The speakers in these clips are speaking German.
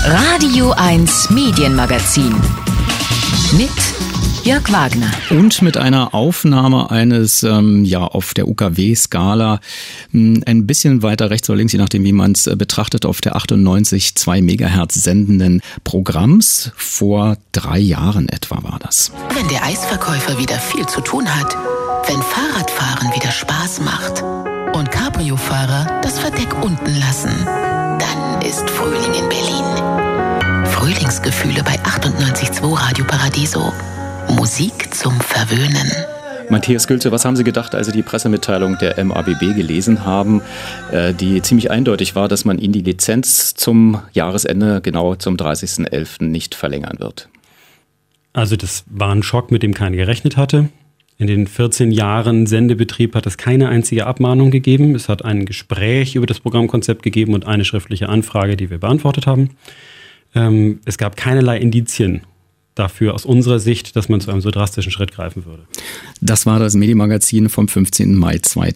Radio 1 Medienmagazin mit Jörg Wagner. Und mit einer Aufnahme eines, auf der UKW-Skala ein bisschen weiter rechts oder links, je nachdem wie man es betrachtet, auf der 98,2 Megahertz sendenden Programms. Vor 3 Jahren etwa war das. Wenn der Eisverkäufer wieder viel zu tun hat, wenn Fahrradfahren wieder Spaß macht und Cabrio-Fahrer das Verdeck unten lassen, dann ist Frühling in Berlin. Frühlingsgefühle bei 98,2 Radio Paradiso. Musik zum Verwöhnen. Matthias Gülze, was haben Sie gedacht, als Sie die Pressemitteilung der MABB gelesen haben, die ziemlich eindeutig war, dass man Ihnen die Lizenz zum Jahresende, genau zum 30.11. nicht verlängern wird? Also das war ein Schock, mit dem keiner gerechnet hatte. In den 14 Jahren Sendebetrieb hat es keine einzige Abmahnung gegeben. Es hat ein Gespräch über das Programmkonzept gegeben und eine schriftliche Anfrage, die wir beantwortet haben. Es gab keinerlei Indizien dafür aus unserer Sicht, dass man zu einem so drastischen Schritt greifen würde. Das war das Medienmagazin vom 15. Mai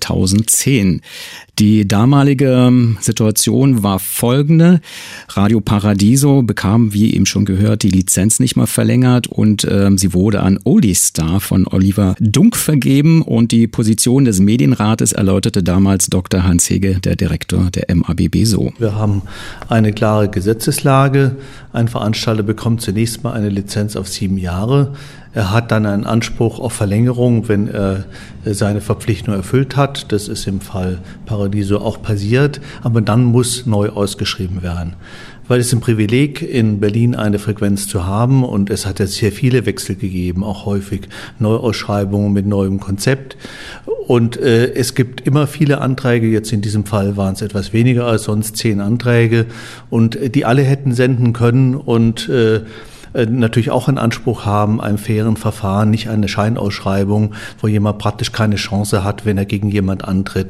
2010. Die damalige Situation war folgende. Radio Paradiso bekam, wie eben schon gehört, die Lizenz nicht mal verlängert und sie wurde an Oldiestar von Oliver Dunk vergeben und die Position des Medienrates erläuterte damals Dr. Hans Hege, der Direktor der MABB, so. Wir haben eine klare Gesetzeslage. Ein Veranstalter bekommt zunächst mal eine Lizenz auf 7 Jahre. Er hat dann einen Anspruch auf Verlängerung, wenn er seine Verpflichtung erfüllt hat. Das ist im Fall Paradiso auch passiert. Aber dann muss neu ausgeschrieben werden. Weil es ein Privileg in Berlin eine Frequenz zu haben und es hat ja sehr viele Wechsel gegeben, auch häufig Neuausschreibungen mit neuem Konzept. Und es gibt immer viele Anträge, jetzt in diesem Fall waren es etwas weniger als sonst, 10 Anträge und die alle hätten senden können und natürlich auch einen Anspruch haben, einem fairen Verfahren, nicht eine Scheinausschreibung, wo jemand praktisch keine Chance hat, wenn er gegen jemand antritt,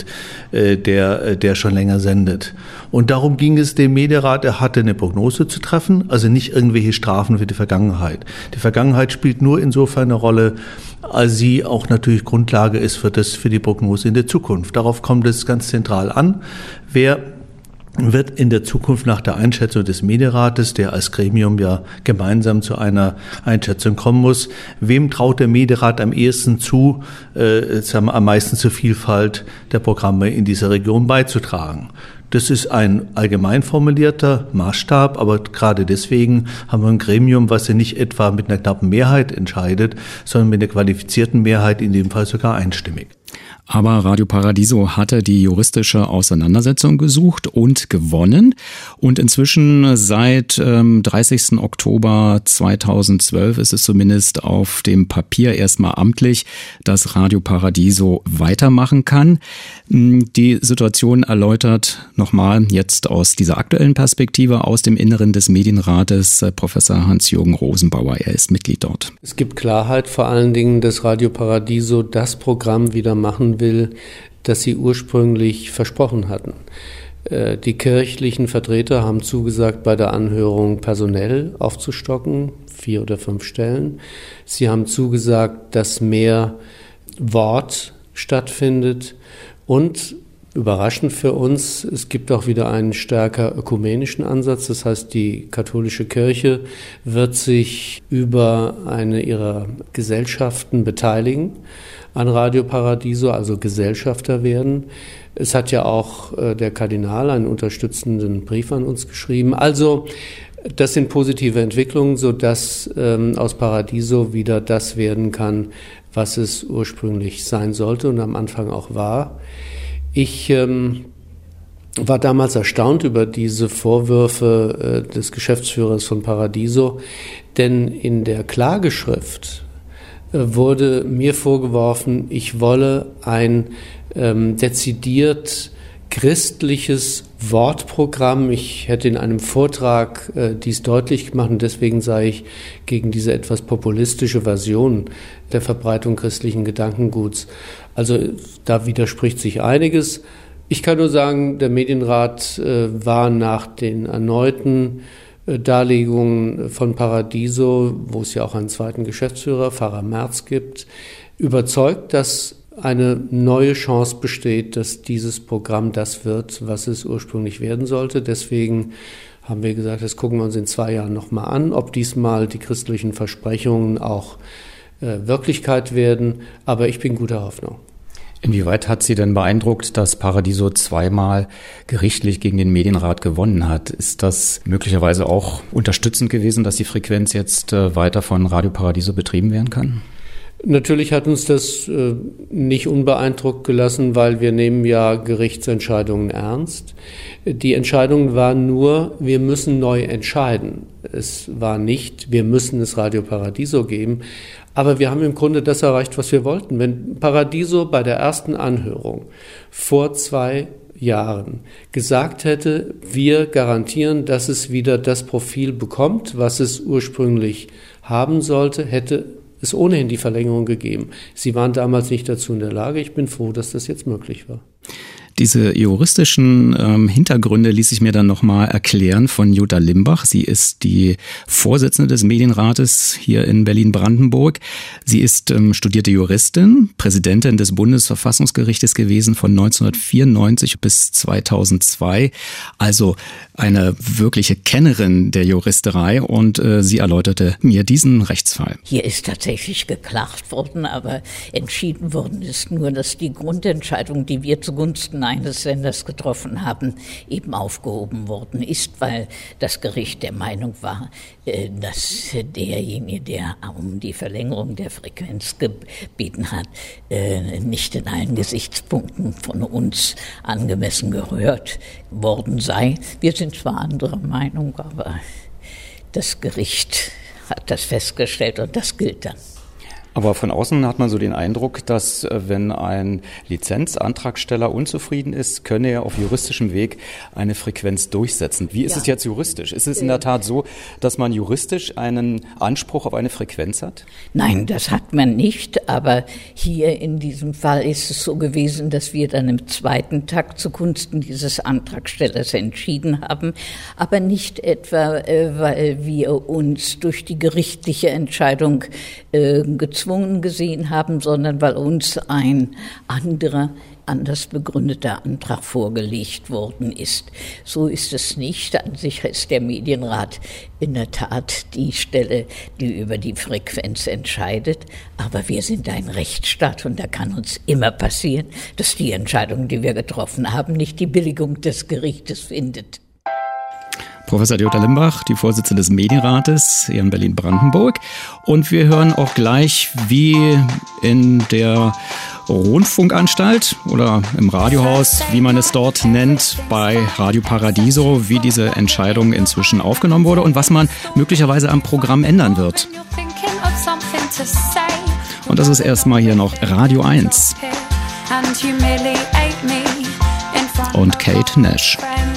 der schon länger sendet. Und darum ging es dem Medienrat, er hatte eine Prognose zu treffen, also nicht irgendwelche Strafen für die Vergangenheit. Die Vergangenheit spielt nur insofern eine Rolle, als sie auch natürlich Grundlage ist für die Prognose in der Zukunft. Darauf kommt es ganz zentral an. Wer wird in der Zukunft nach der Einschätzung des Medienrates, der als Gremium ja gemeinsam zu einer Einschätzung kommen muss, wem traut der Medienrat am ehesten zu, am meisten zur Vielfalt der Programme in dieser Region beizutragen? Das ist ein allgemein formulierter Maßstab, aber gerade deswegen haben wir ein Gremium, was ja nicht etwa mit einer knappen Mehrheit entscheidet, sondern mit einer qualifizierten Mehrheit, in dem Fall sogar einstimmig. Aber Radio Paradiso hatte die juristische Auseinandersetzung gesucht und gewonnen. Und inzwischen seit 30. Oktober 2012 ist es zumindest auf dem Papier erstmal amtlich, dass Radio Paradiso weitermachen kann. Die Situation erläutert nochmal jetzt aus dieser aktuellen Perspektive aus dem Inneren des Medienrates Professor Hans-Jürgen Rosenbauer. Er ist Mitglied dort. Es gibt Klarheit vor allen Dingen, dass Radio Paradiso das Programm wieder machen will, das sie ursprünglich versprochen hatten. Die kirchlichen Vertreter haben zugesagt, bei der Anhörung personell aufzustocken, 4 oder 5 Stellen. Sie haben zugesagt, dass mehr Wort stattfindet und überraschend für uns, es gibt auch wieder einen stärker ökumenischen Ansatz. Das heißt, die katholische Kirche wird sich über eine ihrer Gesellschaften beteiligen an Radio Paradiso, also Gesellschafter werden. Es hat ja auch der Kardinal einen unterstützenden Brief an uns geschrieben. Also das sind positive Entwicklungen, sodass aus Paradiso wieder das werden kann, was es ursprünglich sein sollte und am Anfang auch war. Ich war damals erstaunt über diese Vorwürfe des Geschäftsführers von Paradiso, denn in der Klageschrift wurde mir vorgeworfen, ich wolle ein dezidiert christliches Wortprogramm. Ich hätte in einem Vortrag dies deutlich gemacht und deswegen sei ich gegen diese etwas populistische Version der Verbreitung christlichen Gedankenguts. Also da widerspricht sich einiges. Ich kann nur sagen, der Medienrat war nach den erneuten Darlegungen von Paradiso, wo es ja auch einen zweiten Geschäftsführer, Pfarrer Merz, gibt, überzeugt, dass eine neue Chance besteht, dass dieses Programm das wird, was es ursprünglich werden sollte. Deswegen haben wir gesagt, das gucken wir uns in 2 Jahren nochmal an, ob diesmal die christlichen Versprechungen auch Wirklichkeit werden. Aber ich bin guter Hoffnung. Inwieweit hat Sie denn beeindruckt, dass Paradiso 2-mal gerichtlich gegen den Medienrat gewonnen hat? Ist das möglicherweise auch unterstützend gewesen, dass die Frequenz jetzt weiter von Radio Paradiso betrieben werden kann? Natürlich hat uns das nicht unbeeindruckt gelassen, weil wir nehmen ja Gerichtsentscheidungen ernst. Die Entscheidung war nur, wir müssen neu entscheiden. Es war nicht, wir müssen es Radio Paradiso geben. Aber wir haben im Grunde das erreicht, was wir wollten. Wenn Paradiso bei der ersten Anhörung vor 2 Jahren gesagt hätte, wir garantieren, dass es wieder das Profil bekommt, was es ursprünglich haben sollte, hätte es ohnehin die Verlängerung gegeben. Sie waren damals nicht dazu in der Lage. Ich bin froh, dass das jetzt möglich war. Diese juristischen Hintergründe ließ ich mir dann nochmal erklären von Jutta Limbach. Sie ist die Vorsitzende des Medienrates hier in Berlin-Brandenburg. Sie ist studierte Juristin, Präsidentin des Bundesverfassungsgerichtes gewesen von 1994 bis 2002. Also eine wirkliche Kennerin der Juristerei, und sie erläuterte mir diesen Rechtsfall. Hier ist tatsächlich geklagt worden, aber entschieden worden ist nur, dass die Grundentscheidung, die wir zugunsten eines Senders getroffen haben, eben aufgehoben worden ist, weil das Gericht der Meinung war, dass derjenige, der um die Verlängerung der Frequenz gebeten hat, nicht in allen Gesichtspunkten von uns angemessen gehört worden sei. Wir sind zwar anderer Meinung, aber das Gericht hat das festgestellt und das gilt dann. Aber von außen hat man so den Eindruck, dass wenn ein Lizenzantragsteller unzufrieden ist, könne er auf juristischem Weg eine Frequenz durchsetzen. Wie ist es jetzt juristisch? Ist es in der Tat so, dass man juristisch einen Anspruch auf eine Frequenz hat? Nein, das hat man nicht. Aber hier in diesem Fall ist es so gewesen, dass wir dann im 2. Tag zugunsten dieses Antragstellers entschieden haben. Aber nicht etwa, weil wir uns durch die gerichtliche Entscheidung gezwungen gesehen haben, sondern weil uns ein anderer, anders begründeter Antrag vorgelegt worden ist. So ist es nicht. An sich ist der Medienrat in der Tat die Stelle, die über die Frequenz entscheidet. Aber wir sind ein Rechtsstaat und da kann uns immer passieren, dass die Entscheidung, die wir getroffen haben, nicht die Billigung des Gerichtes findet. Professor Jutta Limbach, die Vorsitzende des Medienrates hier in Berlin-Brandenburg. Und wir hören auch gleich, wie in der Rundfunkanstalt oder im Radiohaus, wie man es dort nennt, bei Radio Paradiso, wie diese Entscheidung inzwischen aufgenommen wurde und was man möglicherweise am Programm ändern wird. Und das ist erstmal hier noch Radio 1 und Kate Nash.